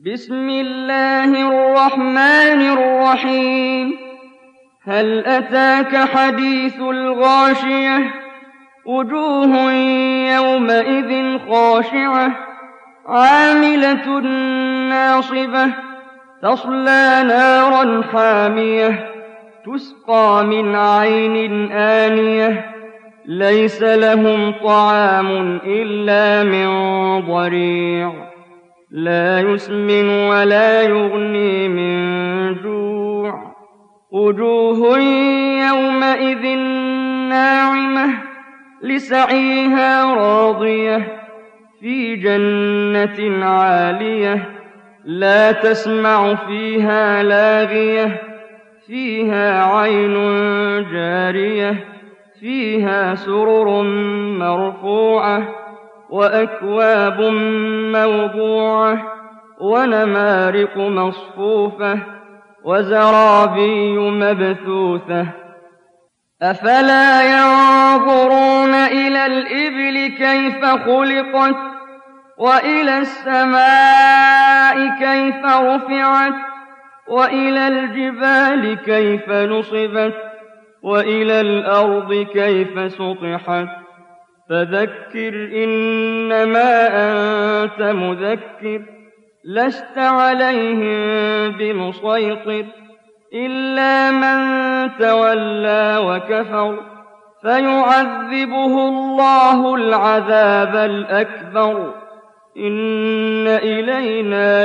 بسم الله الرحمن الرحيم. هل أتاك حديث الغاشية؟ وجوه يومئذ خاشعة عاملة ناصبة تصلى نارا حامية تسقى من عين آنية ليس لهم طعام إلا من ضريع لا يسمن ولا يغني من جوع. وجوه يومئذ ناعمة لسعيها راضية في جنة عالية لا تسمع فيها لاغية فيها عين جارية فيها سرر مرفوعة وأكواب موضوعة ونمارق مصفوفة وزرابي مبثوثة. أفلا ينظرون إلى الإبل كيف خلقت وإلى السماء كيف رفعت وإلى الجبال كيف نصبت وإلى الأرض كيف سطحت. فذكر إنما أنت مذكر لست عليهم بمسيطر إلا من تولى وكفر فيعذبه الله العذاب الأكبر. إن إلينا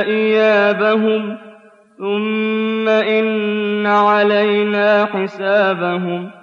إيابهم ثم إن علينا حسابهم